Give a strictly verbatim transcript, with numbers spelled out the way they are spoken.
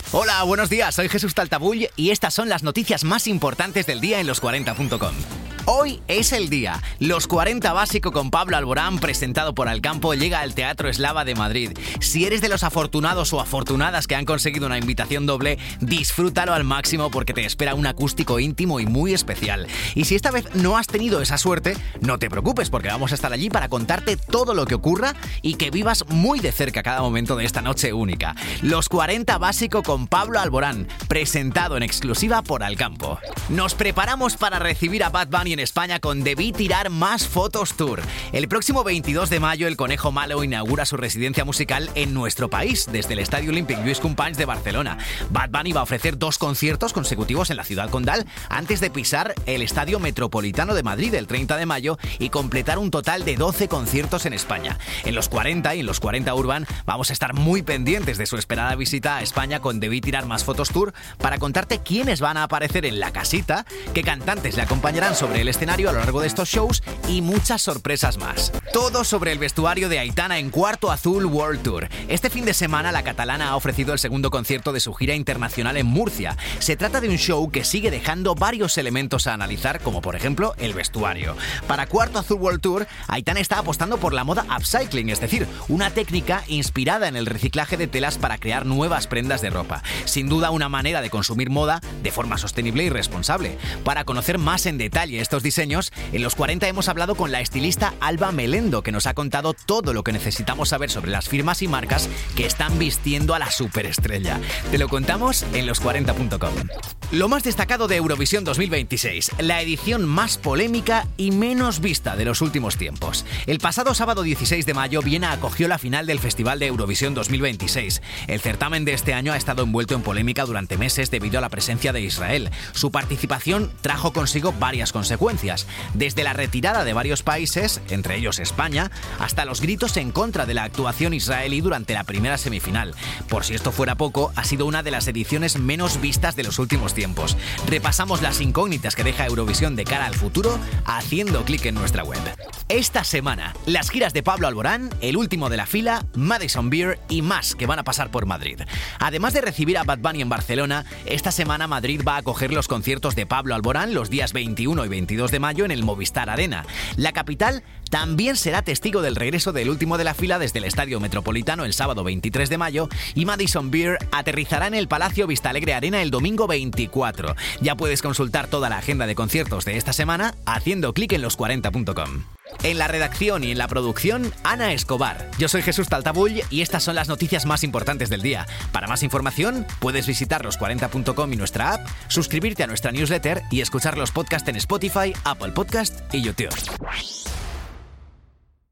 Hola, buenos días, soy Jesús Taltabull y estas son las noticias más importantes del día en los cuarenta punto com. Hoy es el día. Los cuarenta Básico con Pablo Alborán, presentado por Alcampo, llega al Teatro Eslava de Madrid. Si eres de los afortunados o afortunadas que han conseguido una invitación doble, disfrútalo al máximo porque te espera un acústico íntimo y muy especial. Y si esta vez no has tenido esa suerte, no te preocupes porque vamos a estar allí para contarte todo lo que ocurra y que vivas muy de cerca cada momento de esta noche única. Los cuarenta Básico con Pablo Alborán, presentado en exclusiva por Alcampo. Nos preparamos para recibir a Bad Bunny en España con Debí Tirar Más Fotos Tour. El próximo veintidós de mayo el Conejo Malo inaugura su residencia musical en nuestro país desde el Estadio Olímpic Lluís Companys de Barcelona. Bad Bunny va a ofrecer dos conciertos consecutivos en la ciudad condal antes de pisar el Estadio Metropolitano de Madrid el treinta de mayo y completar un total de doce conciertos en España. En los cuarenta y en los cuarenta Urban vamos a estar muy pendientes de su esperada visita a España con Debí Tirar Más Fotos Tour para contarte quiénes van a aparecer en la casita, qué cantantes le acompañarán sobre el escenario a lo largo de estos shows y muchas sorpresas más. Todo sobre el vestuario de Aitana en Cuarto Azul World Tour. Este fin de semana la catalana ha ofrecido el segundo concierto de su gira internacional en Murcia. Se trata de un show que sigue dejando varios elementos a analizar, como por ejemplo el vestuario. Para Cuarto Azul World Tour, Aitana está apostando por la moda upcycling, es decir, una técnica inspirada en el reciclaje de telas para crear nuevas prendas de ropa. Sin duda una manera de consumir moda de forma sostenible y responsable. Para conocer más en detalle estos diseños, en los cuarenta hemos hablado con la estilista Alba Melendo, que nos ha contado todo lo que necesitamos saber sobre las firmas y marcas que están vistiendo a la superestrella. Te lo contamos en los cuarenta punto com. Lo más destacado de Eurovisión dos mil veintiséis, la edición más polémica y menos vista de los últimos tiempos. El pasado sábado dieciséis de mayo, Viena acogió la final del Festival de Eurovisión dos mil veintiséis. El certamen de este año ha estado envuelto en polémica durante meses debido a la presencia de Israel. Su participación trajo consigo varias consecuencias, desde la retirada de varios países, entre ellos España, hasta los gritos en contra de la actuación israelí durante la primera semifinal. Por si esto fuera poco, ha sido una de las ediciones menos vistas de los últimos tiempos. Repasamos las incógnitas que deja Eurovisión de cara al futuro haciendo clic en nuestra web. Esta semana, las giras de Pablo Alborán, El Último de la Fila, Madison Beer y más que van a pasar por Madrid. Además de recibir a Bad Bunny en Barcelona, esta semana Madrid va a acoger los conciertos de Pablo Alborán los días veintiuno y veintidós de mayo en el Movistar Arena. La capital también será testigo del regreso del Último de la Fila desde el Estadio Metropolitano el sábado veintitrés de mayo y Madison Beer aterrizará en el Palacio Vistalegre Arena el domingo veinticuatro. Ya puedes consultar toda la agenda de conciertos de esta semana haciendo clic en los cuarenta punto com. En la redacción y en la producción, Ana Escobar. Yo soy Jesús Taltabull y estas son las noticias más importantes del día. Para más información, puedes visitar los cuarenta punto com y nuestra app, suscribirte a nuestra newsletter y escuchar los podcasts en Spotify, Apple Podcast y YouTube.